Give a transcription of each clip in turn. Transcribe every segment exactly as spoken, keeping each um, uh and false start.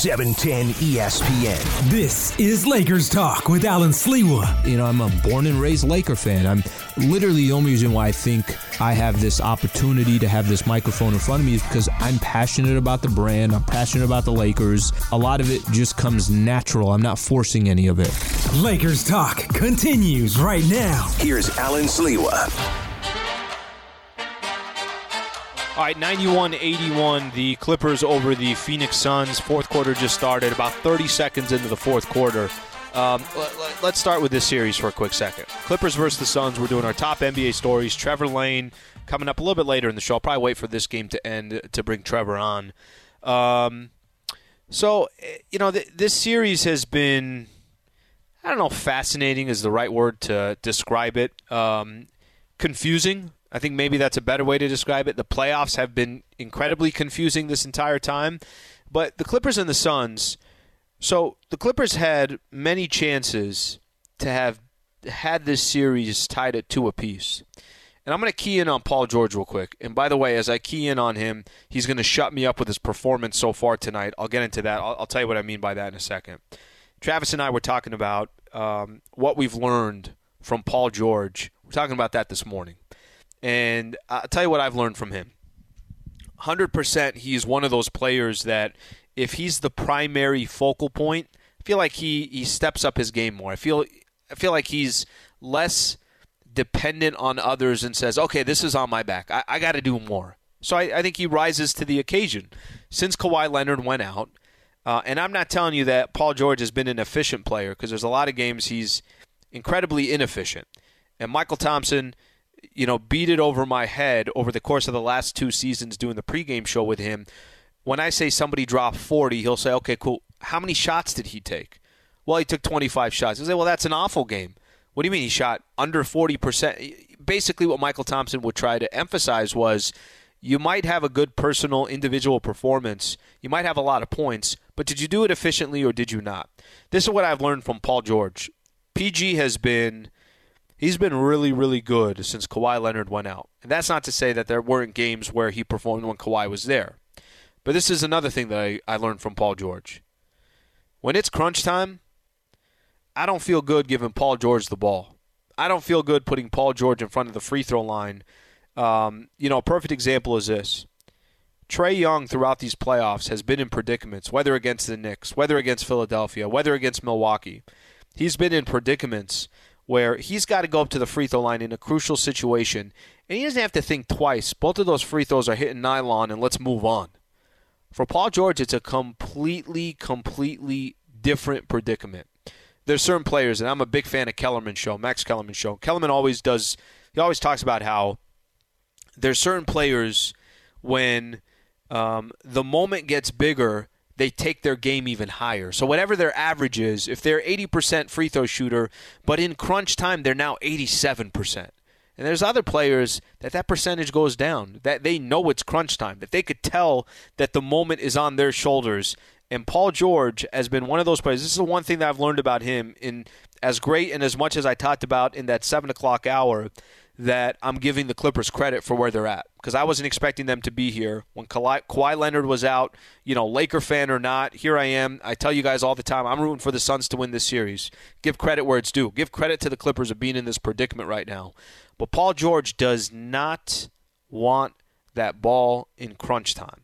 seven ten E S P N. This is Lakers Talk with Alan Sliwa. You know, I'm a born and raised Laker fan. I'm literally the only reason why I think I have this opportunity to have this microphone in front of me is because I'm passionate about the brand. I'm passionate about the Lakers. A lot of it just comes natural. I'm not forcing any of it. Lakers Talk continues right now. Here's Alan Sliwa. All right, ninety-one eighty-one, the Clippers over the Phoenix Suns. Fourth quarter just started, about thirty seconds into the fourth quarter. Um, let, let's start with this series for a quick second. Clippers versus the Suns. We're doing our top N B A stories. Trevor Lane coming up a little bit later in the show. I'll probably wait for this game to end to bring Trevor on. Um, so, you know, th- this series has been, I don't know, fascinating is the right word to describe it. Um, confusing. I think maybe that's a better way to describe it. The playoffs have been incredibly confusing this entire time. But the Clippers and the Suns, so the Clippers had many chances to have had this series tied at two apiece. And I'm going to key in on Paul George real quick. And by the way, as I key in on him, he's going to shut me up with his performance so far tonight. I'll get into that. I'll, I'll tell you what I mean by that in a second. Travis and I were talking about um, what we've learned from Paul George. We're talking about that this morning. And I'll tell you what I've learned from him. one hundred percent he's one of those players that if he's the primary focal point, I feel like he, he steps up his game more. I feel I feel like he's less dependent on others and says, okay, this is on my back. I, I got to do more. So I, I think he rises to the occasion. Since Kawhi Leonard went out, uh, and I'm not telling you that Paul George has been an efficient player because there's a lot of games he's incredibly inefficient. And Michael Thompson, you know, beat it over my head over the course of the last two seasons doing the pregame show with him. When I say somebody dropped forty, he'll say, okay, cool. How many shots did he take? Well, he took twenty-five shots. He'll say, well, that's an awful game. What do you mean he shot under forty percent? Basically what Michael Thompson would try to emphasize was you might have a good personal individual performance. You might have a lot of points, but did you do it efficiently or did you not? This is what I've learned from Paul George. P G has been... He's been really, really good since Kawhi Leonard went out. And that's not to say that there weren't games where he performed when Kawhi was there. But this is another thing that I, I learned from Paul George. When it's crunch time, I don't feel good giving Paul George the ball. I don't feel good putting Paul George in front of the free throw line. Um, you know, a perfect example is this. Trae Young throughout these playoffs has been in predicaments, whether against the Knicks, whether against Philadelphia, whether against Milwaukee. He's been in predicaments where he's got to go up to the free throw line in a crucial situation, and he doesn't have to think twice. Both of those free throws are hitting nylon, and let's move on. For Paul George, it's a completely, completely different predicament. There's certain players, and I'm a big fan of Kellerman's show, Max Kellerman's show. Kellerman always does, he always talks about how there's certain players when um, the moment gets bigger, they take their game even higher. So whatever their average is, if they're eighty percent free throw shooter, but in crunch time they're now eighty-seven percent. And there's other players that that percentage goes down, that they know it's crunch time, that they could tell that the moment is on their shoulders. And Paul George has been one of those players. This is the one thing that I've learned about him, in as great and as much as I talked about in that seven o'clock hour, that I'm giving the Clippers credit for where they're at. Because I wasn't expecting them to be here. When Kawhi, Kawhi Leonard was out, you know, Laker fan or not, here I am. I tell you guys all the time, I'm rooting for the Suns to win this series. Give credit where it's due. Give credit to the Clippers of being in this predicament right now. But Paul George does not want that ball in crunch time.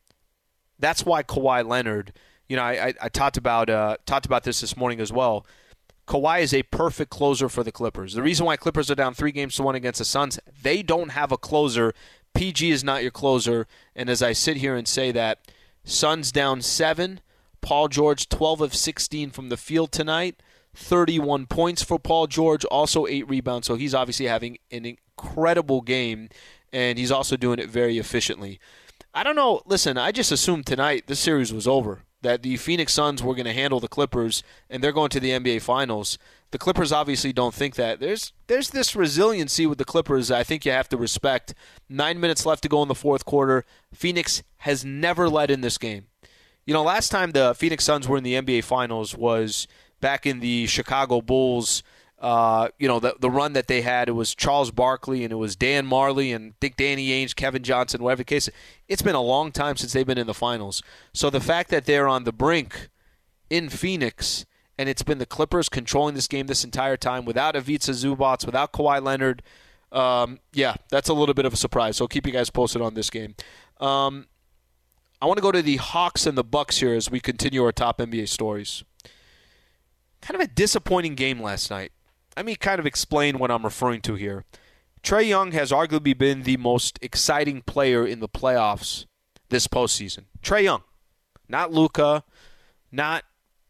That's why Kawhi Leonard, you know, I, I, I talked about uh, talked about this this morning as well. Kawhi is a perfect closer for the Clippers. The reason why Clippers are down three games to one against the Suns, they don't have a closer. P G is not your closer. And as I sit here and say that, Suns down seven. Paul George, twelve of sixteen from the field tonight. thirty-one points for Paul George, also eight rebounds. So he's obviously having an incredible game, and he's also doing it very efficiently. I don't know. Listen, I just assumed tonight this series was over, that the Phoenix Suns were going to handle the Clippers, and they're going to the N B A Finals. The Clippers obviously don't think that. There's there's this resiliency with the Clippers I think you have to respect. Nine minutes left to go in the fourth quarter. Phoenix has never led in this game. You know, last time the Phoenix Suns were in the N B A Finals was back in the Chicago Bulls Uh, you know, the the run that they had, it was Charles Barkley and it was Dan Marley and Dick Danny Ainge, Kevin Johnson, whatever the case. It's been a long time since they've been in the finals. So the fact that they're on the brink in Phoenix, and it's been the Clippers controlling this game this entire time without Ivica Zubac, without Kawhi Leonard, um, yeah, that's a little bit of a surprise. So I'll keep you guys posted on this game. Um, I want to go to the Hawks and the Bucks here as we continue our top N B A stories. Kind of a disappointing game last night. Let me kind of explain what I'm referring to here. Trae Young has arguably been the most exciting player in the playoffs this postseason. Trae Young, not Luka, not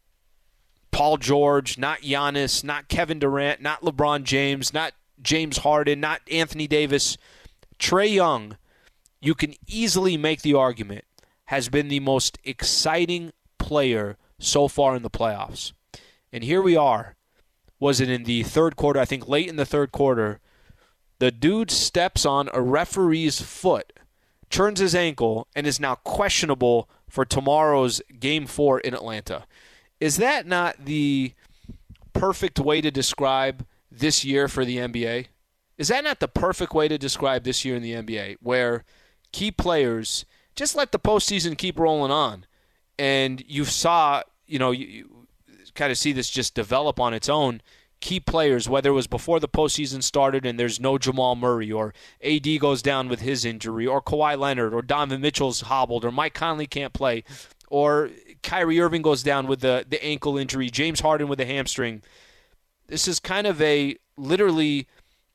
Paul George, not Giannis, not Kevin Durant, not LeBron James, not James Harden, not Anthony Davis. Trae Young, you can easily make the argument, has been the most exciting player so far in the playoffs. And here we are. Was it in the third quarter? I think late in the third quarter, the dude steps on a referee's foot, turns his ankle, and is now questionable for tomorrow's Game four in Atlanta. Is that not the perfect way to describe this year for the N B A? Is that not the perfect way to describe this year in the N B A, where key players just let the postseason keep rolling on, and you saw, you know, you, you kind of see this just develop on its own. Key players, whether it was before the postseason started and there's no Jamal Murray, or A D goes down with his injury, or Kawhi Leonard, or Donovan Mitchell's hobbled, or Mike Conley can't play, or Kyrie Irving goes down with the, the ankle injury, James Harden with a hamstring. This is kind of a literally,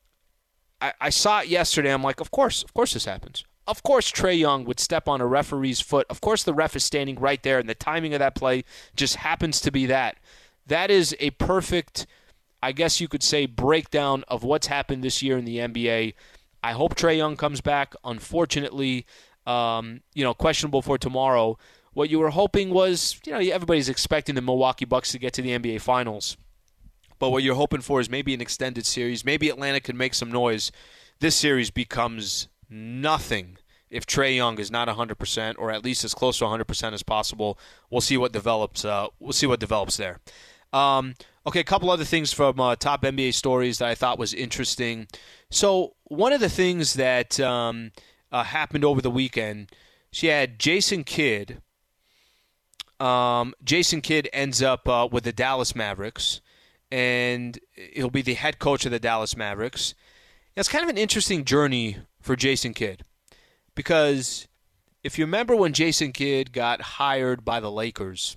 I, I saw it yesterday. I'm like, of course, of course this happens. Of course Trae Young would step on a referee's foot. Of course the ref is standing right there, and the timing of that play just happens to be that. That is a perfect, I guess you could say, breakdown of what's happened this year in the N B A. I hope Trae Young comes back. Unfortunately, um, you know, questionable for tomorrow. What you were hoping was, you know, everybody's expecting the Milwaukee Bucks to get to the N B A Finals. But what you're hoping for is maybe an extended series. Maybe Atlanta can make some noise. This series becomes nothing if Trae Young is not one hundred percent, or at least as close to one hundred percent as possible. We'll see what develops. Uh, we'll see what develops there. Um, okay, a couple other things from uh, top N B A stories that I thought was interesting. So one of the things that um, uh, happened over the weekend, she had Jason Kidd. Um, Jason Kidd ends up uh, with the Dallas Mavericks, and he'll be the head coach of the Dallas Mavericks. It's kind of an interesting journey for Jason Kidd, because if you remember when Jason Kidd got hired by the Lakers,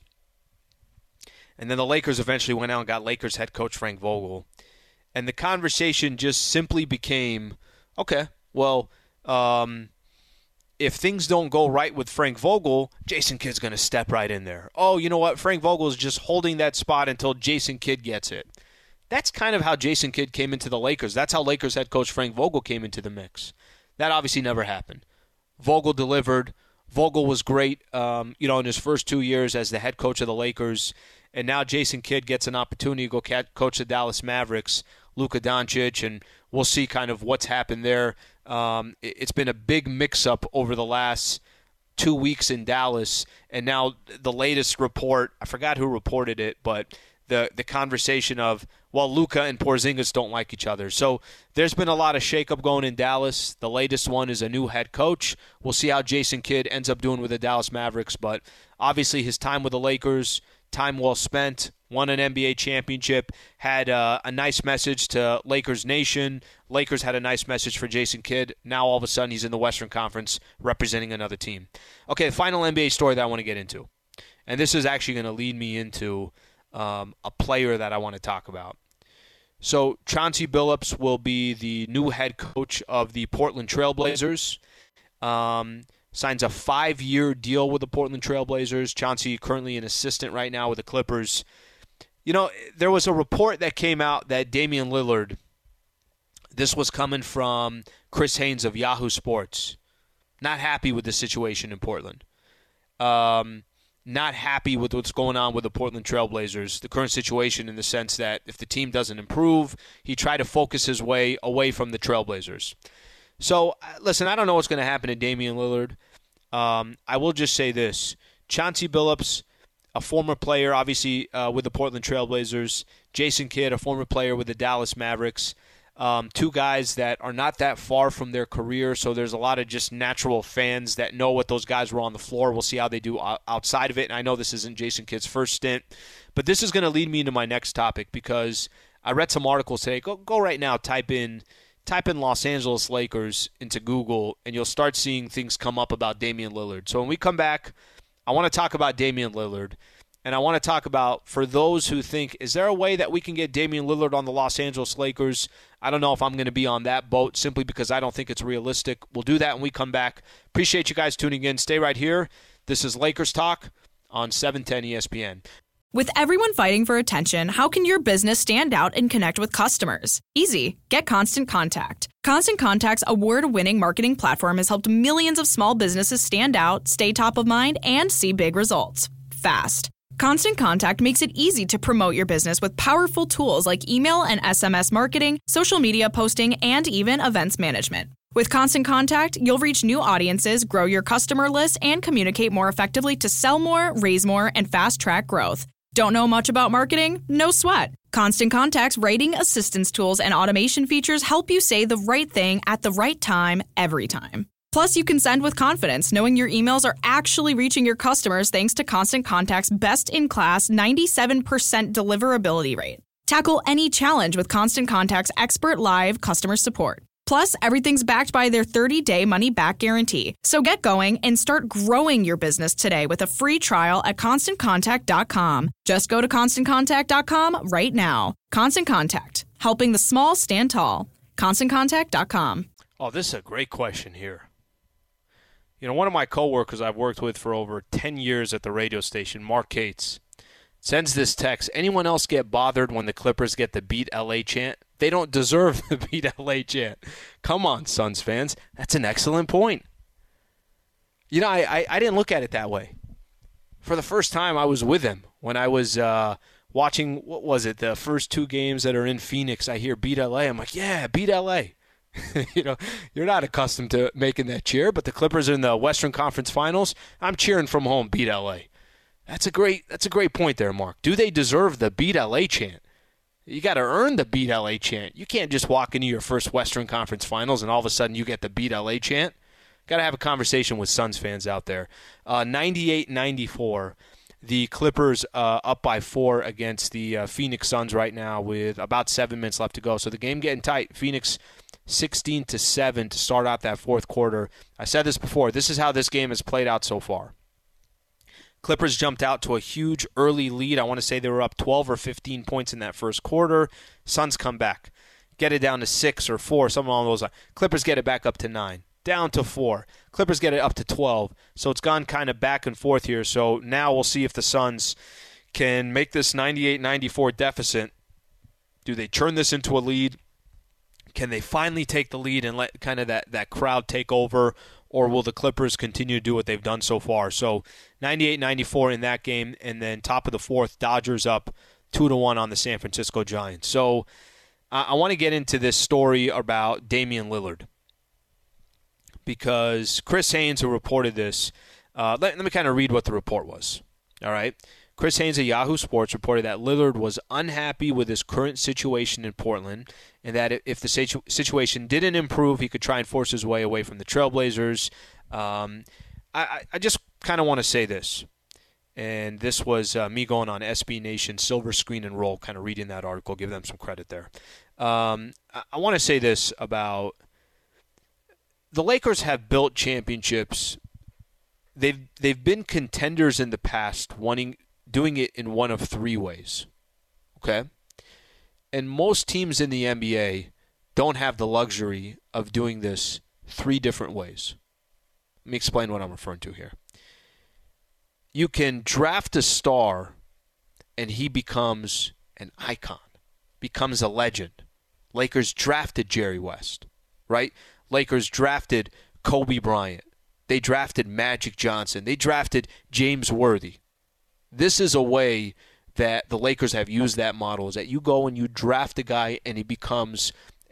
and then the Lakers eventually went out and got Lakers head coach Frank Vogel, and the conversation just simply became, okay, well, um, if things don't go right with Frank Vogel, Jason Kidd's going to step right in there. Oh, you know what? Frank Vogel is just holding that spot until Jason Kidd gets it. That's kind of how Jason Kidd came into the Lakers. That's how Lakers head coach Frank Vogel came into the mix. That obviously never happened. Vogel delivered. Vogel was great, um, you know, in his first two years as the head coach of the Lakers. And now Jason Kidd gets an opportunity to go coach the Dallas Mavericks, Luka Doncic, and we'll see kind of what's happened there. Um, it's been a big mix-up over the last two weeks in Dallas, and now the latest report, I forgot who reported it, but the the conversation of, well, Luka and Porzingis don't like each other. So there's been a lot of shakeup going in Dallas. The latest one is a new head coach. We'll see how Jason Kidd ends up doing with the Dallas Mavericks, but obviously his time with the Lakers, time well spent, won an N B A championship, had uh, a nice message to Lakers Nation. Lakers had a nice message for Jason Kidd. Now all of a sudden he's in the Western Conference representing another team. Okay, the final N B A story that I want to get into, and this is actually going to lead me into um, a player that I want to talk about. So Chauncey Billups will be the new head coach of the Portland Trail Blazers. Um, signs a five-year deal with the Portland Trail Blazers. Chauncey currently an assistant right now with the Clippers. You know, there was a report that came out that Damian Lillard, this was coming from Chris Haynes of Yahoo Sports, not happy with the situation in Portland. Um, not happy with what's going on with the Portland Trail Blazers, the current situation in the sense that if the team doesn't improve, he tried to focus his way away from the Trail Blazers. So, listen, I don't know what's going to happen to Damian Lillard. Um, I will just say this. Chauncey Billups, a former player, obviously, uh, with the Portland Trailblazers. Jason Kidd, a former player with the Dallas Mavericks. Um, two guys that are not that far from their career, so there's a lot of just natural fans that know what those guys were on the floor. We'll see how they do outside of it, and I know this isn't Jason Kidd's first stint, but this is going to lead me into my next topic because I read some articles today. Go, go right now, type in type in Los Angeles Lakers into Google, and you'll start seeing things come up about Damian Lillard. So when we come back, I want to talk about Damian Lillard. And I want to talk about, for those who think, is there a way that we can get Damian Lillard on the Los Angeles Lakers? I don't know if I'm going to be on that boat simply because I don't think it's realistic. We'll do that when we come back. Appreciate you guys tuning in. Stay right here. This is Lakers Talk on seven ten E S P N. With everyone fighting for attention, how can your business stand out and connect with customers? Easy. Get Constant Contact. Constant Contact's award-winning marketing platform has helped millions of small businesses stand out, stay top of mind, and see big results fast. Constant Contact makes it easy to promote your business with powerful tools like email and S M S marketing, social media posting, and even events management. With Constant Contact, you'll reach new audiences, grow your customer list, and communicate more effectively to sell more, raise more, and fast-track growth. Don't know much about marketing? No sweat. Constant Contact's writing assistance tools and automation features help you say the right thing at the right time, every time. Plus, you can send with confidence, knowing your emails are actually reaching your customers thanks to Constant Contact's best-in-class ninety-seven percent deliverability rate. Tackle any challenge with Constant Contact's expert live customer support. Plus, everything's backed by their thirty-day money-back guarantee. So get going and start growing your business today with a free trial at constant contact dot com. Just go to constant contact dot com right now. Constant Contact, helping the small stand tall. constant contact dot com. Oh, this is a great question here. You know, one of my coworkers I've worked with for over ten years at the radio station, Mark Cates, sends this text. Anyone else get bothered when the Clippers get the Beat L A chant? They don't deserve the Beat L A chant. Come on, Suns fans. That's an excellent point. You know, I, I, I didn't look at it that way. For the first time, I was with him when I was uh, watching, what was it, the first two games that are in Phoenix. I hear Beat L A. I'm like, yeah, Beat L A. You know, you're not accustomed to making that cheer, but the Clippers are in the Western Conference Finals. I'm cheering from home, Beat L A. That's a great that's a great point there, Mark. Do they deserve the Beat L A chant? You got to earn the Beat L A chant. You can't just walk into your first Western Conference Finals and all of a sudden you get the Beat L A chant. Got to have a conversation with Suns fans out there. Uh, ninety-eight ninety-four, the Clippers uh, up by four against the uh, Phoenix Suns right now with about seven minutes left to go. So the game getting tight. Phoenix sixteen to seven to start out that fourth quarter. I said this before. This is how this game has played out so far. Clippers jumped out to a huge early lead. I want to say they were up twelve or fifteen points in that first quarter. Suns come back. Get it down to six or four, something along those lines. Clippers get it back up to nine. Down to four. Clippers get it up to twelve. So it's gone kind of back and forth here. So now we'll see if the Suns can make this ninety-eight ninety-four deficit. Do they turn this into a lead? Can they finally take the lead and let kind of that, that crowd take over, or will the Clippers continue to do what they've done so far? So ninety-eight ninety-four in that game, and then top of the fourth, Dodgers up two to one on the San Francisco Giants. So uh, I want to get into this story about Damian Lillard because Chris Haynes, who reported this, uh, let, let me kind of read what the report was. All right. Chris Haynes of Yahoo Sports reported that Lillard was unhappy with his current situation in Portland and that if the situ- situation didn't improve, he could try and force his way away from the Trailblazers. Um, I, I just kind of want to say this, and this was uh, me going on S B Nation, Silver Screen and Roll, kind of reading that article, give them some credit there. Um, I, I want to say this about the Lakers have built championships. They've they've been contenders in the past, wanting doing it in one of three ways, okay? And most teams in the N B A don't have the luxury of doing this three different ways. Let me explain what I'm referring to here. You can draft a star, and he becomes an icon, becomes a legend. Lakers drafted Jerry West, right? Lakers drafted Kobe Bryant. They drafted Magic Johnson. They drafted James Worthy. This is a way that the Lakers have used that model, is that you go and you draft a guy and he becomes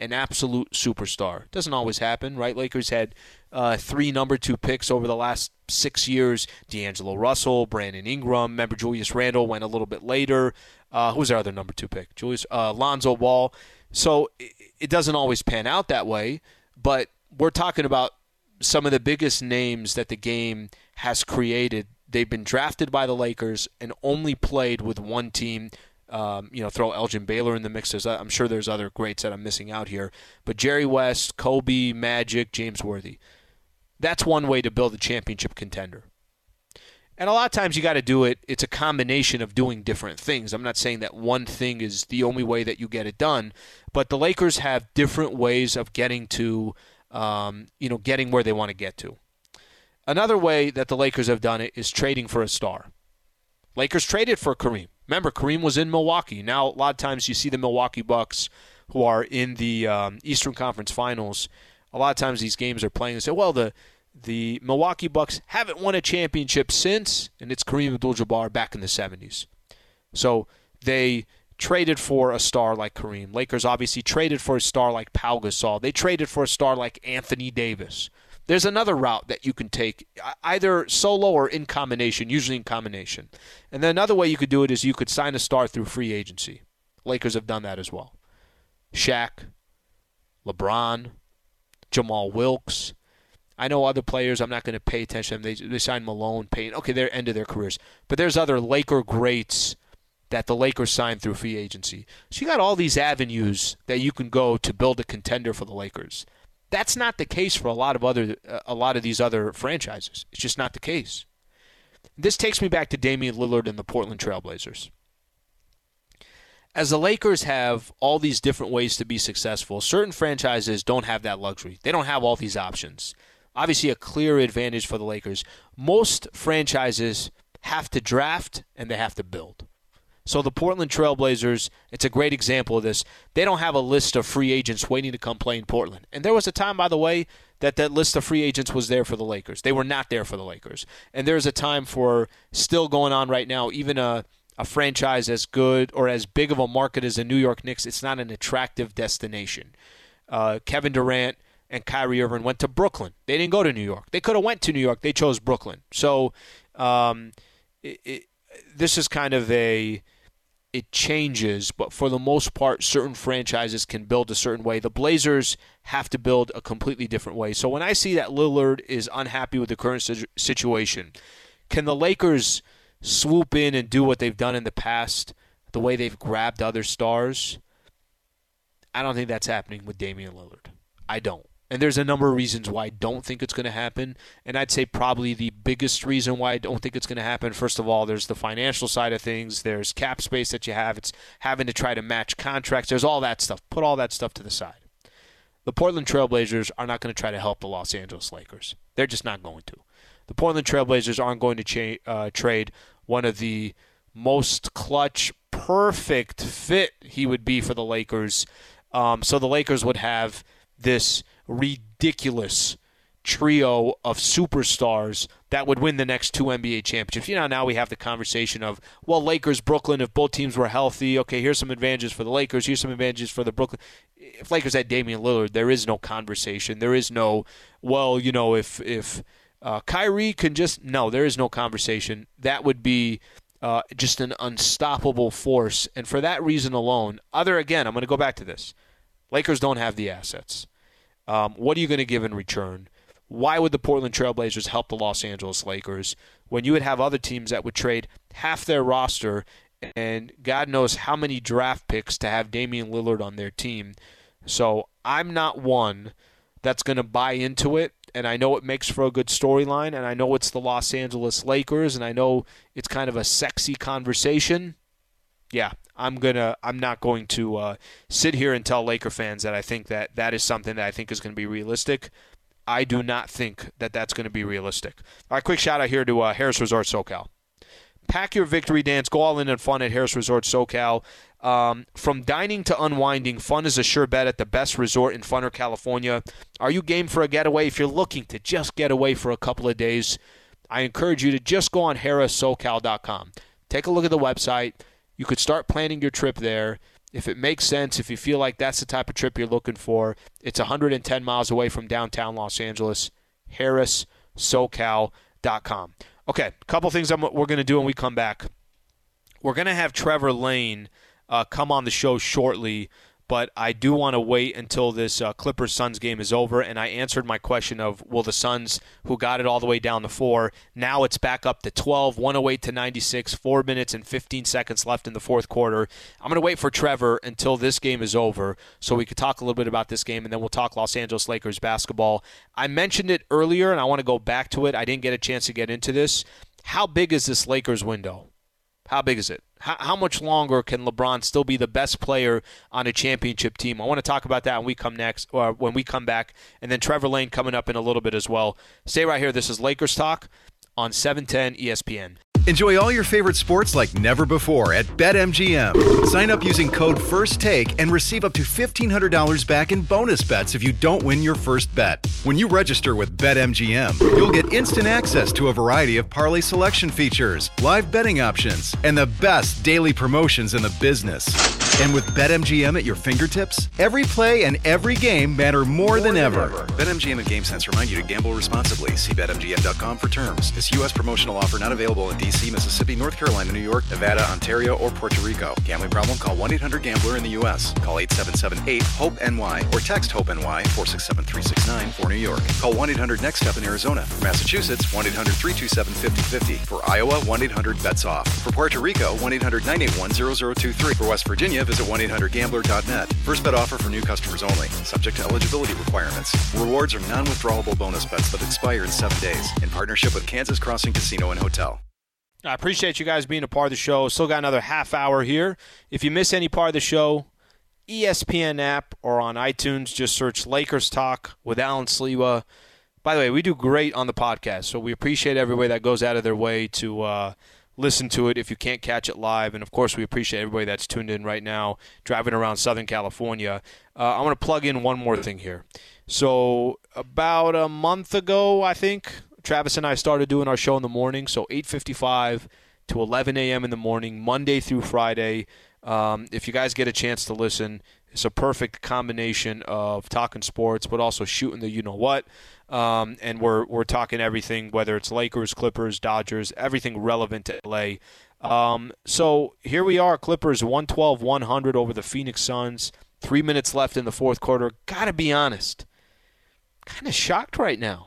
an absolute superstar. Doesn't always happen, right? Lakers had uh, three number two picks over the last six years. D'Angelo Russell, Brandon Ingram. Remember, Julius Randle went a little bit later. Uh, who was our other number two pick? Julius uh, Lonzo Ball. So it, it doesn't always pan out that way, but we're talking about some of the biggest names that the game has created. They've been drafted by the Lakers and only played with one team. Um, you know, throw Elgin Baylor in the mix. There's, I'm sure there's other greats that I'm missing out here. But Jerry West, Kobe, Magic, James Worthy. That's one way to build a championship contender. And a lot of times you got to do it. It's a combination of doing different things. I'm not saying that one thing is the only way that you get it done. But the Lakers have different ways of getting to, um, you know, getting where they want to get to. Another way that the Lakers have done it is trading for a star. Lakers traded for Kareem. Remember, Kareem was in Milwaukee. Now, a lot of times you see the Milwaukee Bucks who are in the um, Eastern Conference Finals. A lot of times these games are playing and say, well, the the Milwaukee Bucks haven't won a championship since, and it's Kareem Abdul-Jabbar back in the seventies. So they traded for a star like Kareem. Lakers obviously traded for a star like Pau Gasol. They traded for a star like Anthony Davis. There's another route that you can take, either solo or in combination, usually in combination. And then another way you could do it is you could sign a star through free agency. Lakers have done that as well. Shaq, LeBron, Jamal Wilkes. I know other players, I'm not going to pay attention to them. They, they signed Malone, Payne. Okay, they're end of their careers. But there's other Laker greats that the Lakers signed through free agency. So you got all these avenues that you can go to build a contender for the Lakers. That's not the case for a lot of other uh, a lot of these other franchises. It's just not the case. This takes me back to Damian Lillard and the Portland Trailblazers. As the Lakers have all these different ways to be successful, certain franchises don't have that luxury. They don't have all these options. Obviously, a clear advantage for the Lakers. Most franchises have to draft and they have to build. So the Portland Trailblazers, it's a great example of this. They don't have a list of free agents waiting to come play in Portland. And there was a time, by the way, that that list of free agents was there for the Lakers. They were not there for the Lakers. And there's a time for still going on right now, even a, a franchise as good or as big of a market as the New York Knicks, it's not an attractive destination. Uh, Kevin Durant and Kyrie Irving went to Brooklyn. They didn't go to New York. They could have went to New York. They chose Brooklyn. So um, it, it, this is kind of a... It changes, but for the most part, certain franchises can build a certain way. The Blazers have to build a completely different way. So when I see that Lillard is unhappy with the current situation, can the Lakers swoop in and do what they've done in the past, the way they've grabbed other stars? I don't think that's happening with Damian Lillard. I don't. And there's a number of reasons why I don't think it's going to happen. And I'd say probably the biggest reason why I don't think it's going to happen, first of all, there's the financial side of things. There's cap space that you have. It's having to try to match contracts. There's all that stuff. Put all that stuff to the side. The Portland Trailblazers are not going to try to help the Los Angeles Lakers. They're just not going to. The Portland Trailblazers aren't going to cha- uh, trade one of the most clutch, perfect fit he would be for the Lakers. Um, so the Lakers would have this ridiculous trio of superstars that would win the next two N B A championships. You know, now we have the conversation of, well, Lakers, Brooklyn, if both teams were healthy, okay, here's some advantages for the Lakers, here's some advantages for the Brooklyn. If Lakers had Damian Lillard, there is no conversation. There is no, well, you know, if if uh, Kyrie can just, no, there is no conversation. That would be uh, just an unstoppable force. And for that reason alone, other, again, I'm going to go back to this. Lakers don't have the assets. Um, what are you going to give in return? Why would the Portland Trailblazers help the Los Angeles Lakers when you would have other teams that would trade half their roster and God knows how many draft picks to have Damian Lillard on their team? So I'm not one that's going to buy into it, and I know it makes for a good storyline, and I know it's the Los Angeles Lakers, and I know it's kind of a sexy conversation. Yeah, I'm gonna. I'm not going to uh, sit here and tell Laker fans that I think that that is something that I think is going to be realistic. I do not think that that's going to be realistic. All right, quick shout out here to uh, Harris Resort SoCal. Pack your victory dance. Go all in and fun at Harris Resort SoCal. Um, from dining to unwinding, fun is a sure bet at the best resort in Funner, California. Are you game for a getaway? If you're looking to just get away for a couple of days, I encourage you to just go on harris socal dot com. Take a look at the website. You could start planning your trip there. If it makes sense, if you feel like that's the type of trip you're looking for, it's one hundred ten miles away from downtown Los Angeles, harris socal dot com. Okay, a couple things I'm, we're going to do when we come back. We're going to have Trevor Lane uh, come on the show shortly, but I do want to wait until this uh, Clippers-Suns game is over, and I answered my question of, will the Suns, who got it all the way down to four, now it's back up to twelve, one oh eight to ninety-six, four minutes and fifteen seconds left in the fourth quarter. I'm going to wait for Trevor until this game is over so we could talk a little bit about this game, and then we'll talk Los Angeles Lakers basketball. I mentioned it earlier, and I want to go back to it. I didn't get a chance to get into this. How big is this Lakers window? How big is it? How, how much longer can LeBron still be the best player on a championship team? I want to talk about that when we come next, or when we come back, and then Trevor Lane coming up in a little bit as well. Stay right here. This is Lakers Talk on seven ten E S P N. Enjoy all your favorite sports like never before at BetMGM. Sign up using code FIRSTTAKE and receive up to fifteen hundred dollars back in bonus bets if you don't win your first bet. When you register with BetMGM, you'll get instant access to a variety of parlay selection features, live betting options, and the best daily promotions in the business. And with BetMGM at your fingertips, every play and every game matter more, more than, than ever. ever. BetMGM and GameSense remind you to gamble responsibly. See Bet M G M dot com for terms. This U S promotional offer not available in D C, Mississippi, North Carolina, New York, Nevada, Ontario, or Puerto Rico. Gambling problem? Call one eight hundred gambler in the U S. Call eight seven seven eight hope N Y or text HOPE-NY four six seven three six nine for New York. Call one eight hundred next step in Arizona. For Massachusetts, one eight hundred three two seven five zero five zero. For Iowa, one eight hundred bets off. For Puerto Rico, one eight hundred nine eight one zero zero two three. For West Virginia, visit one eight hundred gambler dot net. First bet offer for new customers only. Subject to eligibility requirements. Rewards are non-withdrawable bonus bets that expire in seven days. In partnership with Kansas Crossing Casino and Hotel. I appreciate you guys being a part of the show. Still got another half hour here. If you miss any part of the show, E S P N app or on iTunes, just search Lakers Talk with Alan Sliwa. By the way, we do great on the podcast, so we appreciate everybody that goes out of their way to uh, listen to it if you can't catch it live. And, of course, we appreciate everybody that's tuned in right now, driving around Southern California. Uh, I want to plug in one more thing here. So about a month ago, I think, Travis and I started doing our show in the morning, so eight fifty-five to eleven a.m. in the morning, Monday through Friday. Um, if you guys get a chance to listen, it's a perfect combination of talking sports, but also shooting the you-know-what. Um, and we're we're talking everything, whether it's Lakers, Clippers, Dodgers, everything relevant to L A. Um, so here we are, Clippers one twelve one hundred over the Phoenix Suns. Three minutes left in the fourth quarter. Got to be honest, kind of shocked right now.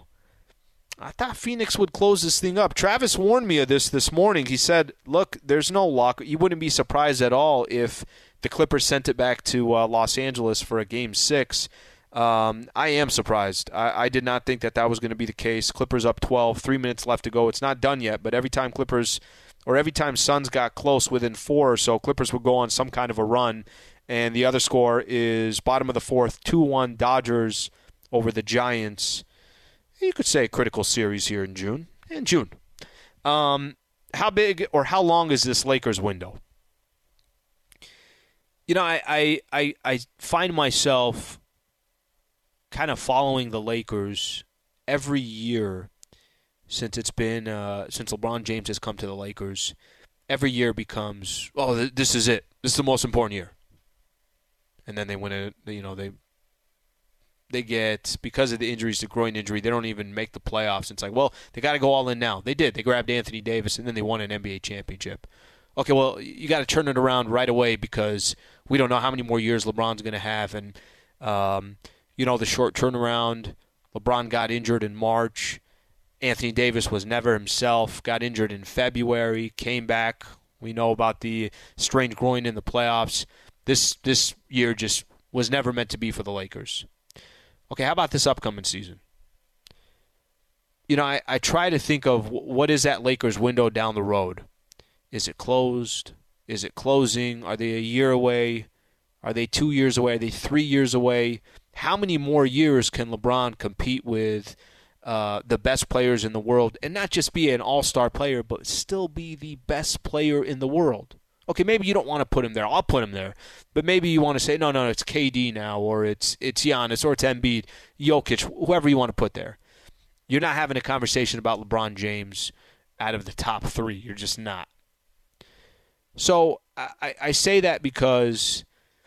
I thought Phoenix would close this thing up. Travis warned me of this this morning. He said, look, there's no lock. You wouldn't be surprised at all if the Clippers sent it back to uh, Los Angeles for a game six. Um, I am surprised. I, I did not think that that was going to be the case. Clippers up twelve, three minutes left to go. It's not done yet, but every time Clippers or every time Suns got close within four or so, Clippers would go on some kind of a run. And the other score is bottom of the fourth, two one Dodgers over the Giants. You could say a critical series here in June. In June. Um, how big or how long is this Lakers window? You know, I, I, I, I find myself kind of following the Lakers every year since it's been uh, since LeBron James has come to the Lakers. Every year becomes, oh, th- this is it. This is the most important year. And then they win it. You know, they they get, because of the injuries, the groin injury, they don't even make the playoffs. It's like, well, they got to go all in now. They did. They grabbed Anthony Davis, and then they won an N B A championship. Okay, well, you got to turn it around right away because we don't know how many more years LeBron's going to have. And, um, you know, the short turnaround, LeBron got injured in March. Anthony Davis was never himself, got injured in February, came back. We know about the strained groin in the playoffs. This this year just was never meant to be for the Lakers. Okay, how about this upcoming season? You know, I, I try to think of what is that Lakers window down the road. Is it closed? Is it closing? Are they a year away? Are they two years away? Are they three years away? How many more years can LeBron compete with uh, the best players in the world and not just be an all-star player, but still be the best player in the world? Okay, maybe you don't want to put him there. I'll put him there. But maybe you want to say, no, no, it's K D now, or it's it's Giannis, or it's Embiid, Jokic, whoever you want to put there. You're not having a conversation about LeBron James out of the top three. You're just not. So I, I say that because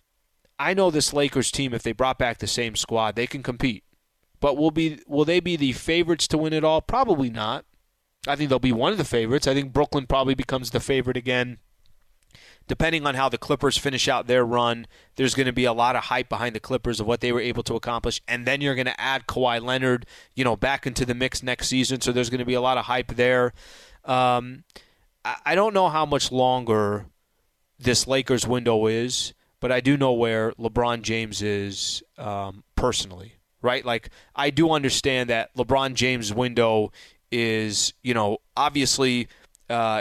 I know this Lakers team, if they brought back the same squad, they can compete. But will be will they be the favorites to win it all? Probably not. I think they'll be one of the favorites. I think Brooklyn probably becomes the favorite again. Depending on how the Clippers finish out their run, there's going to be a lot of hype behind the Clippers of what they were able to accomplish. And then you're going to add Kawhi Leonard, you know, back into the mix next season. So there's going to be a lot of hype there. Um, I don't know how much longer this Lakers window is, but I do know where LeBron James is um, personally, right? Like, I do understand that LeBron James' window is, you know, obviously uh,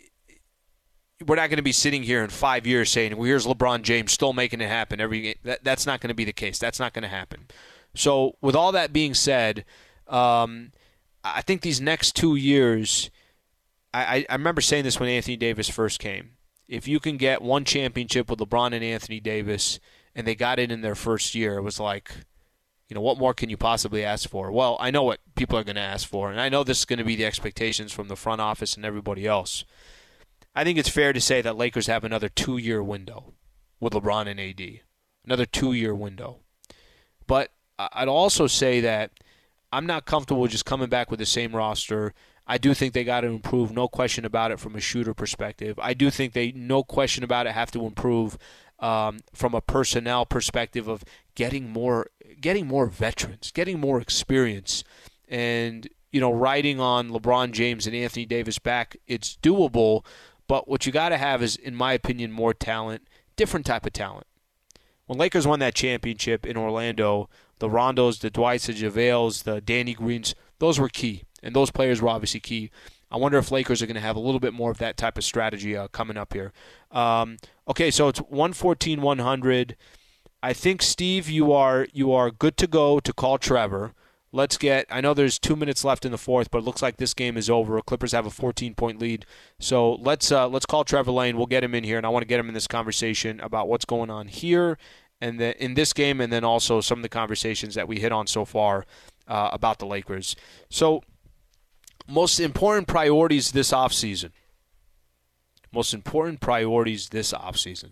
we're not going to be sitting here in five years saying, well, here's LeBron James still making it happen every game. That, that's not going to be the case. That's not going to happen. So with all that being said, um, I think these next two years, I, I remember saying this when Anthony Davis first came. If you can get one championship with LeBron and Anthony Davis, and they got it in their first year, it was like, you know, what more can you possibly ask for? Well, I know what people are going to ask for, and I know this is going to be the expectations from the front office and everybody else. I think it's fair to say that Lakers have another two-year window with LeBron and A D. Another two-year window. But I'd also say that I'm not comfortable just coming back with the same roster. I do think they got to improve, no question about it, from a shooter perspective. I do think they, no question about it, have to improve um, from a personnel perspective of getting more, getting more veterans, getting more experience, and you know, riding on LeBron James and Anthony Davis back. It's doable, but what you got to have is, in my opinion, more talent, different type of talent. When Lakers won that championship in Orlando, the Rondos, the Dwights, the JaVales, the Danny Greens, those were key. And those players were obviously key. I wonder if Lakers are going to have a little bit more of that type of strategy uh, coming up here. Um, okay, so it's one fourteen one hundred. I think, Steve, you are you are good to go to call Trevor. Let's get – I know there's two minutes left in the fourth, but it looks like this game is over. Clippers have a fourteen-point lead. So let's uh, let's call Trevor Lane. We'll get him in here, and I want to get him in this conversation about what's going on here and the, in this game, and then also some of the conversations that we hit on so far uh, about the Lakers. So – most important priorities this offseason. Most important priorities this offseason.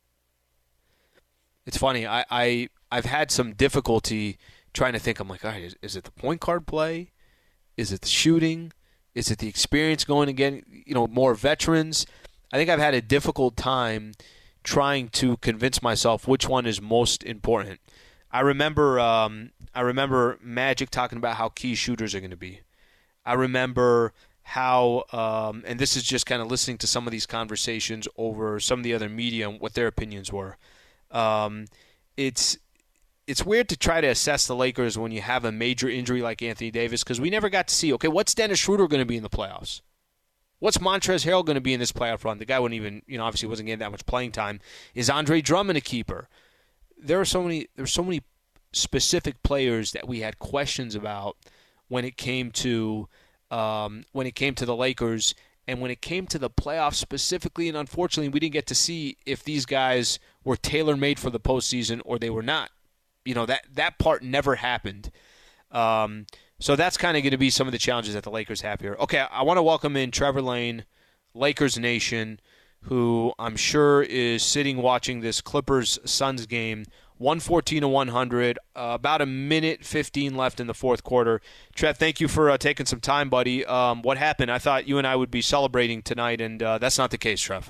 It's funny. I, I, I've had some difficulty trying to think. I'm like, all right, is, is it the point guard play? Is it the shooting? Is it the experience going again? You know, more veterans? I think I've had a difficult time trying to convince myself which one is most important. I remember, um, I remember Magic talking about how key shooters are going to be. I remember how, um, and this is just kind of listening to some of these conversations over some of the other media and what their opinions were. Um, it's it's weird to try to assess the Lakers when you have a major injury like Anthony Davis, because we never got to see, okay, what's Dennis Schroeder going to be in the playoffs? What's Montrezl Harrell going to be in this playoff run? The guy wouldn't even, you know, obviously wasn't getting that much playing time. Is Andre Drummond a keeper? There are so many, there's so many specific players that we had questions about when it came to um, when it came to the Lakers, and when it came to the playoffs specifically, and unfortunately we didn't get to see if these guys were tailor-made for the postseason or they were not. You know, that, that part never happened. Um, so that's kind of going to be some of the challenges that the Lakers have here. Okay, I want to welcome in Trevor Lane, Lakers Nation, who I'm sure is sitting watching this Clippers-Suns game, one fourteen to one hundred, uh, about a minute fifteen left in the fourth quarter. Trev, thank you for uh, taking some time, buddy. Um, what happened? I thought you and I would be celebrating tonight, and uh, that's not the case, Trev.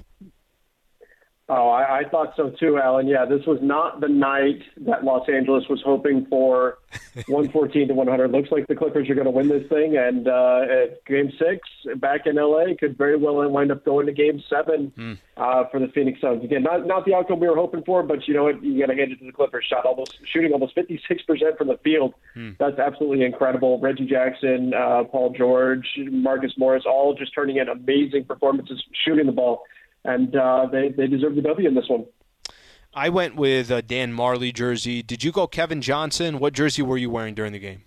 Oh, I, I thought so too, Alan. Yeah, this was not the night that Los Angeles was hoping for. one fourteen to one hundred. Looks like the Clippers are going to win this thing, and uh, at Game Six back in L A could very well wind up going to Game Seven mm. uh, for the Phoenix Suns. Again, not not the outcome we were hoping for, but you know what? You got to hand it to the Clippers. Shot almost shooting almost fifty-six percent from the field. Mm. That's absolutely incredible. Reggie Jackson, uh, Paul George, Marcus Morris, all just turning in amazing performances shooting the ball. And uh, they, they deserve the W in this one. I went with a Dan Marley jersey. Did you go Kevin Johnson? What jersey were you wearing during the game?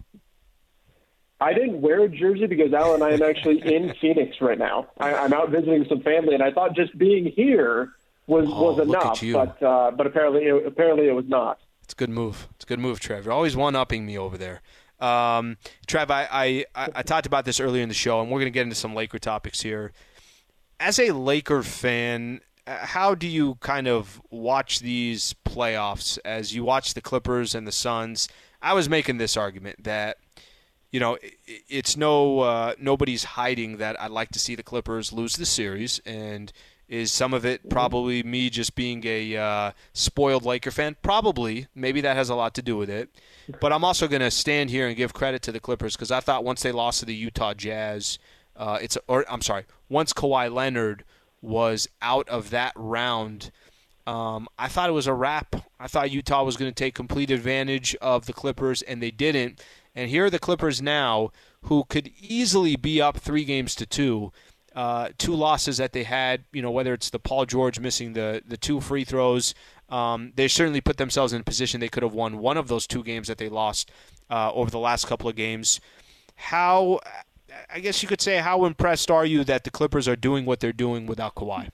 I didn't wear a jersey because Al and I am actually in Phoenix right now. I, I'm out visiting some family, and I thought just being here was, oh, was enough. But uh, but apparently it, apparently it was not. It's a good move. It's a good move, Trev. You're always one-upping me over there. Um, Trev, I, I, I, I talked about this earlier in the show, and we're going to get into some Laker topics here. As a Laker fan, how do you kind of watch these playoffs as you watch the Clippers and the Suns? I was making this argument that, you know, it's no uh, nobody's hiding that I'd like to see the Clippers lose the series, and is some of it probably me just being a uh, spoiled Laker fan? Probably. Maybe that has a lot to do with it. But I'm also going to stand here and give credit to the Clippers because I thought once they lost to the Utah Jazz, uh, it's or I'm sorry, once Kawhi Leonard was out of that round, um, I thought it was a wrap. I thought Utah was going to take complete advantage of the Clippers, and they didn't. And here are the Clippers now, who could easily be up three games to two. Uh, two losses that they had, you know, whether it's the Paul George missing the, the two free throws, um, they certainly put themselves in a position they could have won one of those two games that they lost uh, over the last couple of games. How, I guess you could say, how impressed are you that the Clippers are doing what they're doing without Kawhi?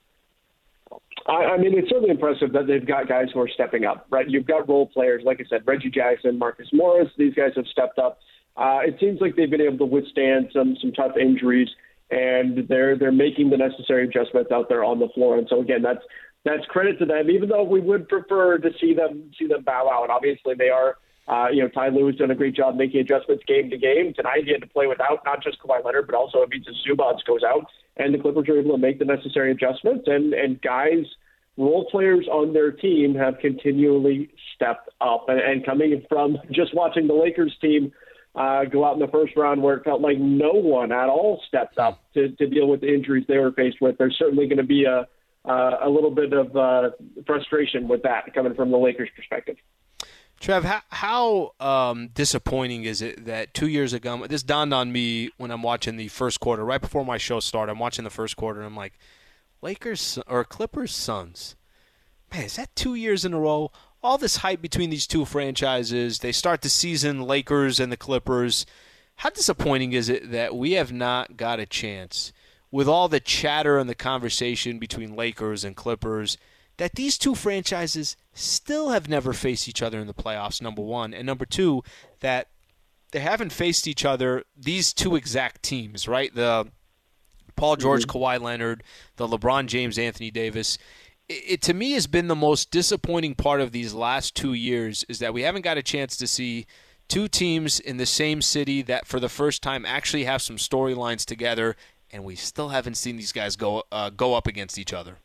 I, I mean, it's certainly impressive that they've got guys who are stepping up, right? You've got role players, like I said, Reggie Jackson, Marcus Morris. These guys have stepped up. Uh, it seems like they've been able to withstand some some tough injuries, and they're they're making the necessary adjustments out there on the floor. And so again, that's that's credit to them. Even though we would prefer to see them see them bow out. Obviously, they are. Uh, you know, Ty Lue has done a great job making adjustments game to game. Tonight, he had to play without not just Kawhi Leonard, but also Ivica Zubac goes out, and the Clippers are able to make the necessary adjustments. And and guys, role players on their team have continually stepped up. And, and coming from just watching the Lakers team Uh, go out in the first round where it felt like no one at all stepped up to, to deal with the injuries they were faced with. There's certainly going to be a uh, a little bit of uh, frustration with that coming from the Lakers' perspective. Trev, how, how um, disappointing is it that two years ago, this dawned on me when I'm watching the first quarter, right before my show started, I'm watching the first quarter, and I'm like, Lakers or Clippers Suns, man, is that two years in a row? All this hype between these two franchises. They start the season, Lakers and the Clippers. How disappointing is it that we have not got a chance, with all the chatter and the conversation between Lakers and Clippers, that these two franchises still have never faced each other in the playoffs, number one. And number two, that they haven't faced each other, these two exact teams, right? The Paul George, mm-hmm. Kawhi Leonard, the LeBron James, Anthony Davis. It, to me, has been the most disappointing part of these last two years is that we haven't got a chance to see two teams in the same city that for the first time actually have some storylines together, and we still haven't seen these guys go uh, go up against each other.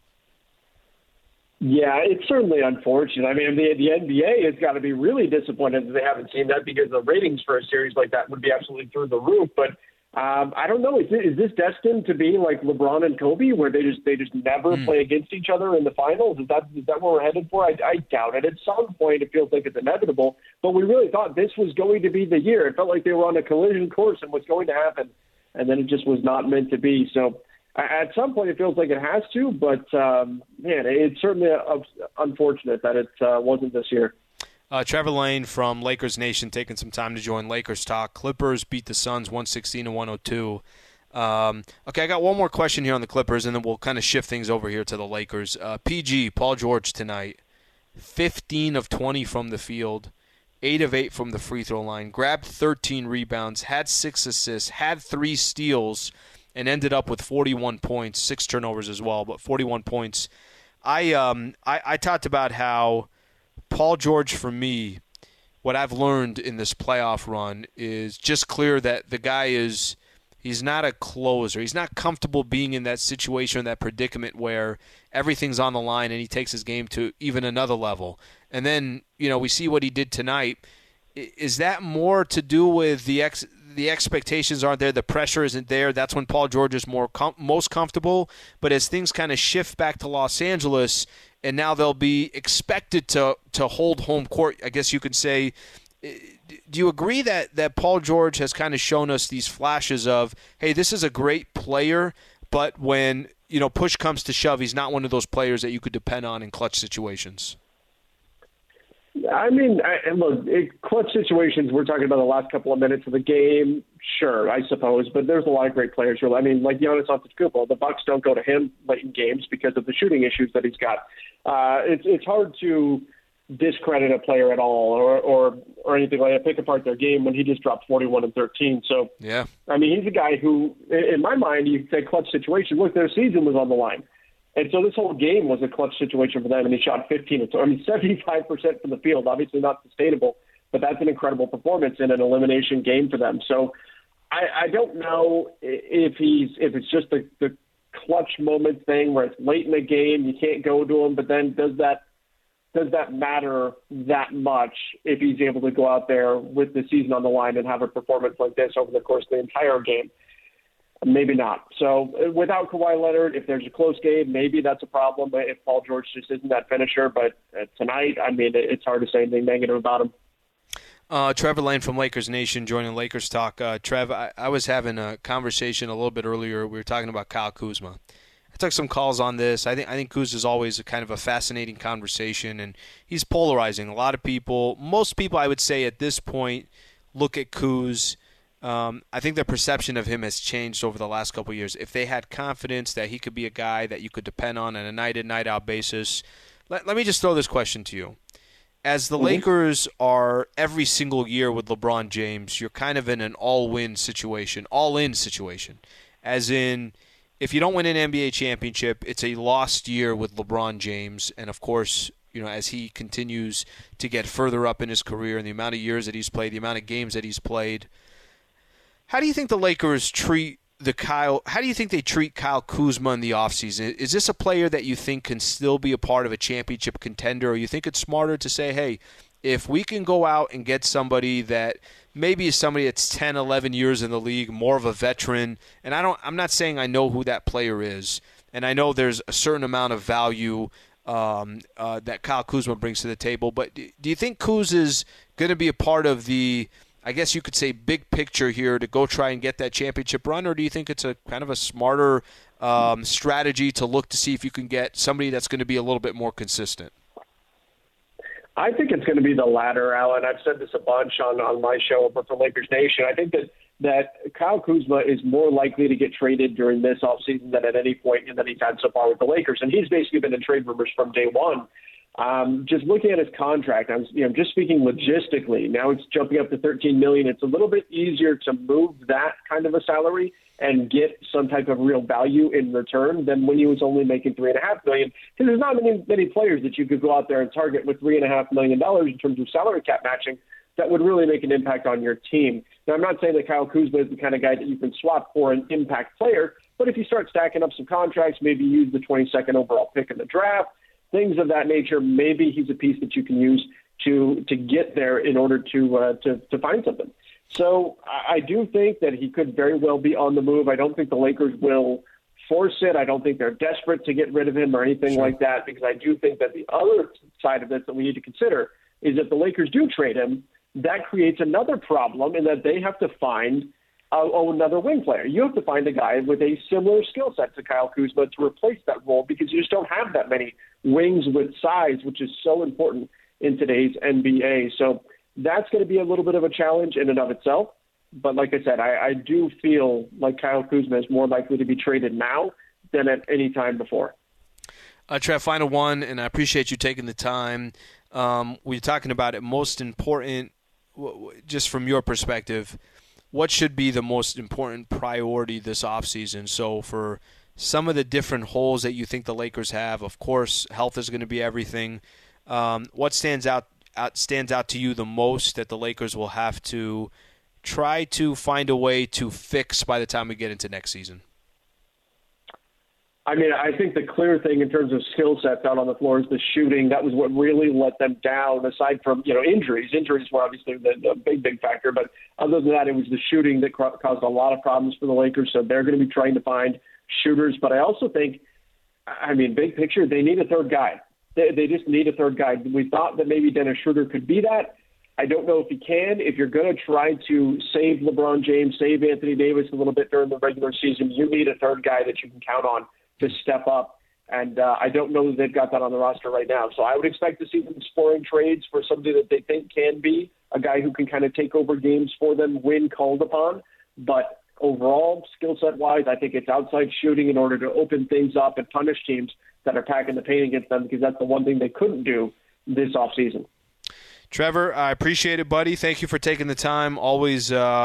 Yeah, it's certainly unfortunate. I mean, the, the N B A has got to be really disappointed that they haven't seen that because the ratings for a series like that would be absolutely through the roof. But Um, I don't know. Is, it, is this destined to be like LeBron and Kobe, where they just they just never mm. play against each other in the finals? Is that is that what we're headed for? I, I doubt it. At some point, it feels like it's inevitable. But we really thought this was going to be the year. It felt like they were on a collision course and what's going to happen, and then it just was not meant to be. So at some point, it feels like it has to. But um, man, it's certainly uh, unfortunate that it uh, wasn't this year. Uh, Trevor Lane from Lakers Nation taking some time to join Lakers Talk. Clippers beat the Suns one sixteen to one oh two. Um, okay, I got one more question here on the Clippers, and then we'll kind of shift things over here to the Lakers. Uh, P G, Paul George tonight, fifteen of twenty from the field, eight of eight from the free throw line, grabbed thirteen rebounds, had six assists, had three steals, and ended up with forty-one points, six turnovers as well, but forty-one points. I um I, I talked about how Paul George, for me, what I've learned in this playoff run is just clear that the guy is he's not a closer. He's not comfortable being in that situation, that predicament where everything's on the line and he takes his game to even another level. And then, you know, we see what he did tonight. Is that more to do with the ex- the expectations aren't there, the pressure isn't there? That's when Paul George is more com- most comfortable. But as things kind of shift back to Los Angeles, and now they'll be expected to to hold home court, I guess you could say. Do you agree that, that Paul George has kind of shown us these flashes of, hey, this is a great player, but when, you know, push comes to shove, he's not one of those players that you could depend on in clutch situations? I mean, I, look, it, clutch situations, we're talking about the last couple of minutes of the game, sure, I suppose, but there's a lot of great players. I mean, like Giannis Antetokounmpo, the Bucks don't go to him late in games because of the shooting issues that he's got. Uh, it's it's hard to discredit a player at all or, or or anything like that, pick apart their game when he just dropped forty-one and thirteen. So, yeah, I mean, he's a guy who, in my mind, you say clutch situation, look, their season was on the line. And so this whole game was a clutch situation for them, and he shot fifteen. I mean, seventy-five percent from the field, obviously not sustainable, but that's an incredible performance in an elimination game for them. So I, I don't know if he's if it's just the, the clutch moment thing where it's late in the game, you can't go to him, but then does that does that matter that much if he's able to go out there with the season on the line and have a performance like this over the course of the entire game? Maybe not. So without Kawhi Leonard, if there's a close game, maybe that's a problem if Paul George just isn't that finisher. But tonight, I mean, it's hard to say anything negative about him. Uh, Trevor Lane from Lakers Nation joining Lakers Talk. Uh, Trev, I, I was having a conversation a little bit earlier. We were talking about Kyle Kuzma. I took some calls on this. I think I think Kuz is always a kind of a fascinating conversation, and he's polarizing. A lot of people, most people, I would say at this point, look at Kuz. Um, I think the perception of him has changed over the last couple of years. If they had confidence that he could be a guy that you could depend on on a night-in, night-out basis, let, let me just throw this question to you. As the mm-hmm. Lakers are every single year with LeBron James, you're kind of in an all-win situation, all-in situation, as in – if you don't win an N B A championship, it's a lost year with LeBron James. And, of course, you know, as he continues to get further up in his career and the amount of years that he's played, the amount of games that he's played, how do you think the Lakers treat the Kyle – how do you think they treat Kyle Kuzma in the offseason? Is this a player that you think can still be a part of a championship contender, or you think it's smarter to say, hey, if we can go out and get somebody that – maybe is somebody that's ten, eleven years in the league, more of a veteran. And I don't, I'm not saying I know who that player is. And I know there's a certain amount of value um, uh, that Kyle Kuzma brings to the table. But do you think Kuz is going to be a part of the, I guess you could say, big picture here to go try and get that championship run? Or do you think it's a kind of a smarter um, strategy to look to see if you can get somebody that's going to be a little bit more consistent? I think it's going to be the latter, Alan. I've said this a bunch on, on my show over for Lakers Nation. I think that, that Kyle Kuzma is more likely to get traded during this offseason than at any point that he's had so far with the Lakers. And he's basically been in trade rumors from day one. Um, just looking at his contract, I'm you know, just speaking logistically, now it's jumping up to thirteen million dollars. It's a little bit easier to move that kind of a salary and get some type of real value in return than when he was only making three and a half million. Because there's not many, many players that you could go out there and target with three and a half million dollars in terms of salary cap matching that would really make an impact on your team. Now, I'm not saying that Kyle Kuzma is the kind of guy that you can swap for an impact player, but if you start stacking up some contracts, maybe use the twenty-second overall pick in the draft, things of that nature, maybe he's a piece that you can use to to get there in order to uh, to, to find something. So I do think that he could very well be on the move. I don't think the Lakers will force it. I don't think they're desperate to get rid of him or anything Sure. like that, because I do think that the other side of this that we need to consider is if the Lakers do trade him, that creates another problem in that they have to find uh, oh, another wing player. You have to find a guy with a similar skill set to Kyle Kuzma to replace that role, because you just don't have that many wings with size, which is so important in today's N B A. So that's going to be a little bit of a challenge in and of itself. But like I said, I, I do feel like Kyle Kuzma is more likely to be traded now than at any time before. Uh, Trev, final one, and I appreciate you taking the time. Um, we're talking about it most important, just from your perspective, what should be the most important priority this offseason? So for some of the different holes that you think the Lakers have, of course, health is going to be everything. Um, what stands out, out stands out to you the most that the Lakers will have to try to find a way to fix by the time we get into next season? I mean, I think the clear thing in terms of skill sets out on the floor is the shooting. That was what really let them down, aside from, you know, injuries. Injuries were obviously the, the big, big factor. But other than that, it was the shooting that caused a lot of problems for the Lakers. So they're going to be trying to find shooters. But I also think, I mean, big picture, they need a third guy. They, they just need a third guy. We thought that maybe Dennis Schroeder could be that. I don't know if he can. If you're going to try to save LeBron James, save Anthony Davis a little bit during the regular season, you need a third guy that you can count on to step up. And uh, I don't know that they've got that on the roster right now. So I would expect to see them exploring trades for somebody that they think can be a guy who can kind of take over games for them when called upon. But overall, skill set wise, I think it's outside shooting in order to open things up and punish teams that are packing the paint against them, because that's the one thing they couldn't do this offseason. Trevor, I appreciate it, buddy. Thank you for taking the time. Always uh,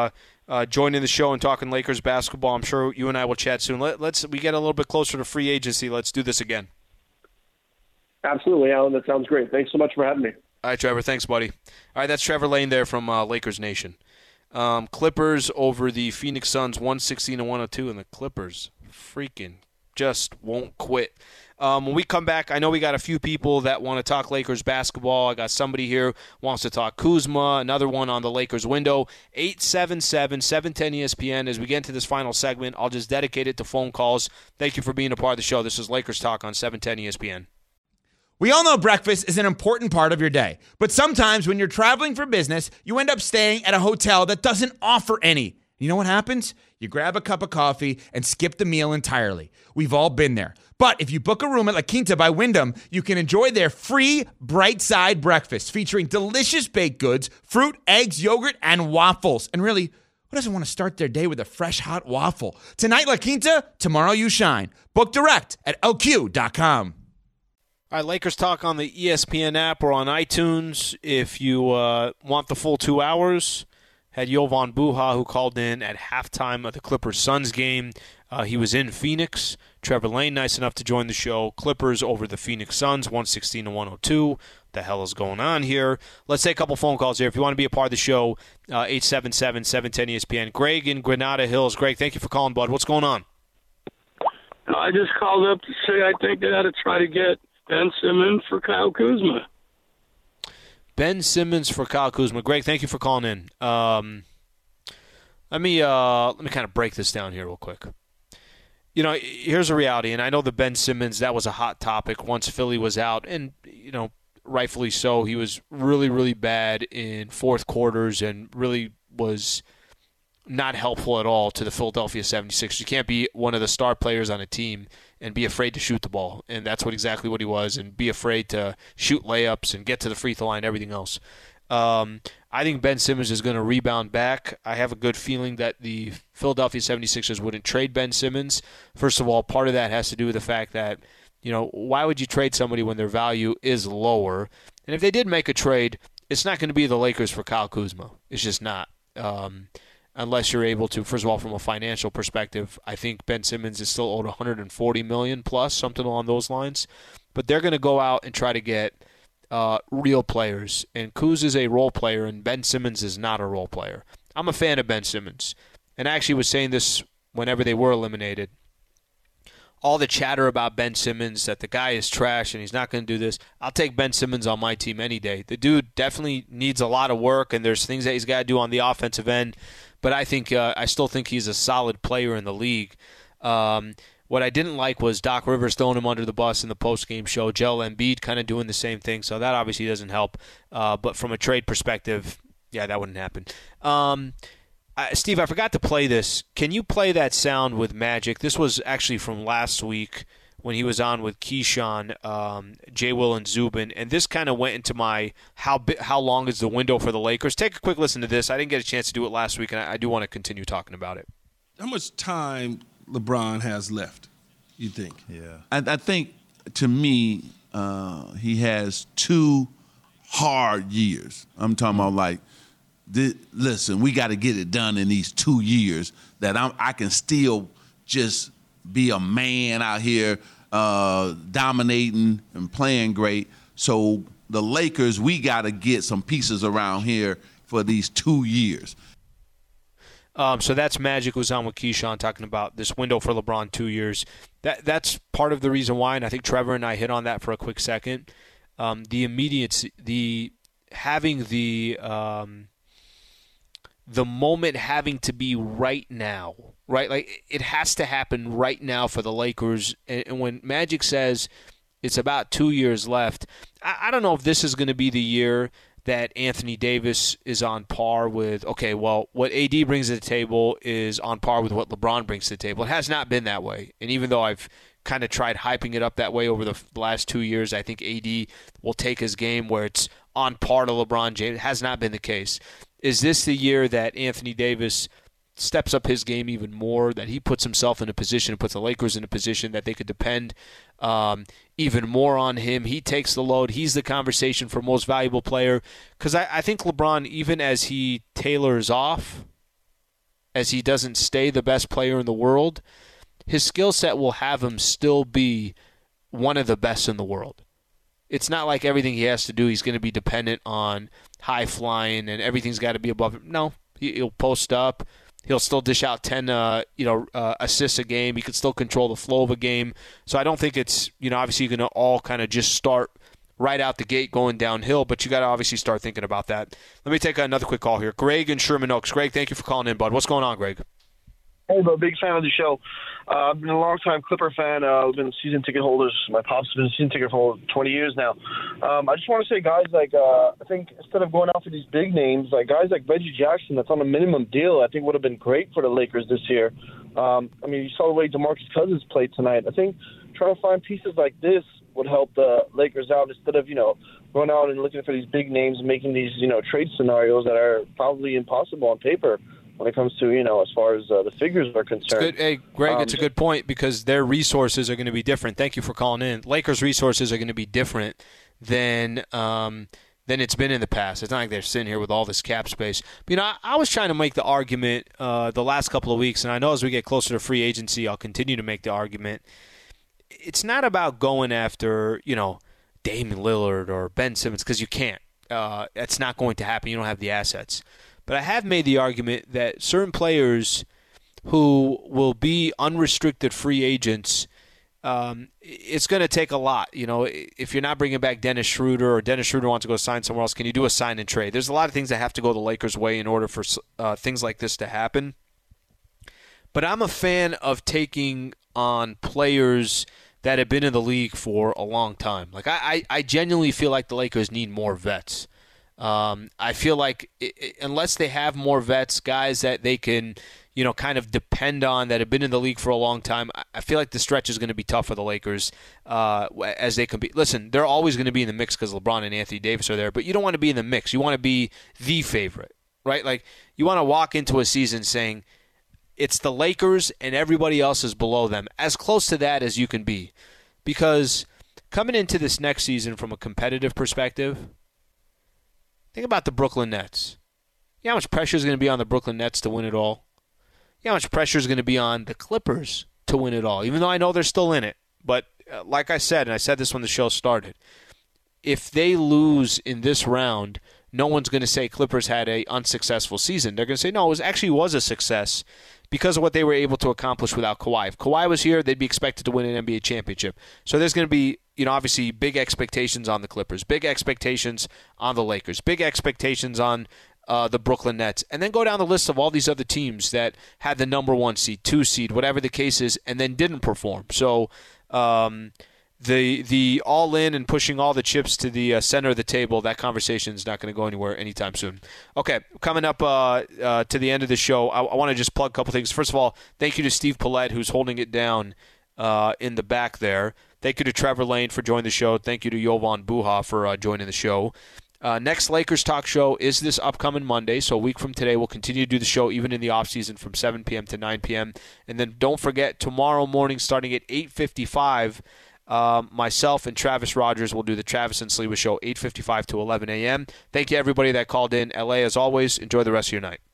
uh, joining the show and talking Lakers basketball. I'm sure you and I will chat soon. Let, let's we get a little bit closer to free agency. Let's do this again. Absolutely, Alan. That sounds great. Thanks so much for having me. All right, Trevor. Thanks, buddy. All right, that's Trevor Lane there from uh, Lakers Nation. Um, Clippers over the Phoenix Suns, one sixteen to one oh two, and the Clippers freaking just won't quit. Um, when we come back, I know we got a few people that want to talk Lakers basketball. I got somebody here wants to talk Kuzma, another one on the Lakers window. eight seven seven, seven one zero E S P N. As we get into this final segment, I'll just dedicate it to phone calls. Thank you for being a part of the show. This is Lakers Talk on seven ten E S P N. We all know breakfast is an important part of your day, but sometimes when you're traveling for business, you end up staying at a hotel that doesn't offer any. You know what happens? You grab a cup of coffee and skip the meal entirely. We've all been there. But if you book a room at La Quinta by Wyndham, you can enjoy their free Bright Side breakfast featuring delicious baked goods, fruit, eggs, yogurt, and waffles. And really, who doesn't want to start their day with a fresh, hot waffle? Tonight, La Quinta, tomorrow you shine. Book direct at L Q dot com. All right, Lakers Talk on the E S P N app or on iTunes. If you uh, want the full two hours, had Jovan Buha, who called in at halftime of the Clippers-Suns game. Uh, he was in Phoenix. Trevor Lane, nice enough to join the show. Clippers over the Phoenix Suns, one sixteen to one oh two. What the hell is going on here? Let's take a couple phone calls here. If you want to be a part of the show, uh, eight seven seven, seven one zero E S P N. Greg in Granada Hills. Greg, thank you for calling, bud. What's going on? I just called up to say I think they ought to try to get Ben Simmons for Kyle Kuzma. Ben Simmons for Kyle Kuzma. Greg, thank you for calling in. Um, let me uh, let me kind of break this down here real quick. You know, here's a reality, and I know the Ben Simmons, that was a hot topic once Philly was out, and, you know, rightfully so. He was really, really bad in fourth quarters and really was not helpful at all to the Philadelphia seventy-sixers. You can't be one of the star players on a team and be afraid to shoot the ball, and that's what exactly what he was, and be afraid to shoot layups and get to the free throw line, everything else. Um, I think Ben Simmons is going to rebound back. I have a good feeling that the Philadelphia seventy-sixers wouldn't trade Ben Simmons. First of all, part of that has to do with the fact that, you know, why would you trade somebody when their value is lower? And if they did make a trade, it's not going to be the Lakers for Kyle Kuzma. It's just not. Um, unless you're able to, first of all, from a financial perspective, I think Ben Simmons is still owed one hundred forty million dollars plus, something along those lines. But they're going to go out and try to get uh, real players. And Kuz is a role player, and Ben Simmons is not a role player. I'm a fan of Ben Simmons. And I actually was saying this whenever they were eliminated. All the chatter about Ben Simmons, that the guy is trash and he's not going to do this. I'll take Ben Simmons on my team any day. The dude definitely needs a lot of work, and there's things that he's got to do on the offensive end. But I think uh, I still think he's a solid player in the league. Um, what I didn't like was Doc Rivers throwing him under the bus in the postgame show. Joel Embiid kind of doing the same thing, so that obviously doesn't help. Uh, but from a trade perspective, yeah, that wouldn't happen. Um, I, Steve, I forgot to play this. Can you play that sound with Magic? This was actually from last week when he was on with Keyshawn, um, J. Will, and Zubin, and this kind of went into my how bi- how long is the window for the Lakers. Take a quick listen to this. I didn't get a chance to do it last week, and I, I do want to continue talking about it. How much time LeBron has left, you think? Yeah. I, I think, to me, uh, he has two hard years. I'm talking about, like, this, listen, we got to get it done in these two years that I'm, I can still just – be a man out here uh, dominating and playing great. So the Lakers, we got to get some pieces around here for these two years. Um, so that's Magic was on with Keyshawn talking about this window for LeBron, two years. That That's part of the reason why, and I think Trevor and I hit on that for a quick second. Um, the immediacy, the having the um, the moment having to be right now. Right, like it has to happen right now for the Lakers. And when Magic says it's about two years left, I, I don't know if this is going to be the year that Anthony Davis is on par with, okay, well, what A D brings to the table is on par with what LeBron brings to the table. It has not been that way. And even though I've kind of tried hyping it up that way over the last two years, I think A D will take his game where it's on par to LeBron James. It has not been the case. Is this the year that Anthony Davis steps up his game even more, that he puts himself in a position, puts the Lakers in a position that they could depend um, even more on him? He takes the load. He's the conversation for most valuable player. Because I, I think LeBron, even as he tailors off, as he doesn't stay the best player in the world, his skill set will have him still be one of the best in the world. It's not like everything he has to do, he's going to be dependent on high flying and everything's got to be above him. No, he'll post up. He'll still dish out ten, uh, you know, uh, assists a game. He can still control the flow of a game. So I don't think it's, you know, obviously you're going to all kind of just start right out the gate going downhill, but you got to obviously start thinking about that. Let me take another quick call here. Greg in Sherman Oaks. Greg, thank you for calling in, bud. What's going on, Greg? Hey, I'm a big fan of the show. Uh, I've been a long-time Clipper fan. Uh, I've been season ticket holders. My pop's been a season ticket holder for twenty years now. Um, I just want to say, guys, like uh, I think instead of going out for these big names, like guys like Reggie Jackson, that's on a minimum deal, I think would have been great for the Lakers this year. Um, I mean, you saw the way DeMarcus Cousins played tonight. I think trying to find pieces like this would help the Lakers out instead of, you know, going out and looking for these big names and making these, you know, trade scenarios that are probably impossible on paper when it comes to, you know, as far as uh, the figures are concerned. It's good. Hey, Greg, um, it's a good point because their resources are going to be different. Thank you for calling in. Lakers' resources are going to be different than um, than it's been in the past. It's not like they're sitting here with all this cap space. But, you know, I, I was trying to make the argument uh, the last couple of weeks, and I know as we get closer to free agency, I'll continue to make the argument. It's not about going after, you know, Damian Lillard or Ben Simmons because you can't. Uh, it's not going to happen. You don't have the assets. But I have made the argument that certain players who will be unrestricted free agents, um, it's going to take a lot. You know, if you're not bringing back Dennis Schroeder or Dennis Schroeder wants to go sign somewhere else, can you do a sign and trade? There's a lot of things that have to go the Lakers' way in order for uh, things like this to happen. But I'm a fan of taking on players that have been in the league for a long time. Like I, I, I genuinely feel like the Lakers need more vets. Um, I feel like it, it, unless they have more vets, guys that they can, you know, kind of depend on that have been in the league for a long time, I, I feel like the stretch is going to be tough for the Lakers uh, as they compete. Listen, they're always going to be in the mix because LeBron and Anthony Davis are there, but you don't want to be in the mix. You want to be the favorite, right? Like you want to walk into a season saying it's the Lakers and everybody else is below them, as close to that as you can be. Because coming into this next season from a competitive perspective, think about the Brooklyn Nets. You know how much pressure is going to be on the Brooklyn Nets to win it all? You know how much pressure is going to be on the Clippers to win it all, even though I know they're still in it. But uh, like I said, and I said this when the show started, if they lose in this round, no one's going to say Clippers had a unsuccessful season. They're going to say, no, it was actually was a success because of what they were able to accomplish without Kawhi. If Kawhi was here, they'd be expected to win an N B A championship. So there's going to be, you know, obviously big expectations on the Clippers, big expectations on the Lakers, big expectations on uh, the Brooklyn Nets, and then go down the list of all these other teams that had the number one seed, two seed, whatever the case is, and then didn't perform. So um, the the all in and pushing all the chips to the uh, center of the table, that conversation is not going to go anywhere anytime soon. Okay, coming up uh, uh, to the end of the show, I, I want to just plug a couple things. First of all, thank you to Steve Paulette, who's holding it down uh, in the back there. Thank you to Trevor Lane for joining the show. Thank you to Jovan Buha for uh, joining the show. Uh, next Lakers Talk Show is this upcoming Monday, so a week from today we'll continue to do the show even in the offseason from seven p.m. to nine p.m. And then don't forget, tomorrow morning starting at eight fifty-five, um, myself and Travis Rogers will do the Travis and Sliwa Show, eight fifty-five to eleven a.m. Thank you, everybody that called in. L A, as always, enjoy the rest of your night.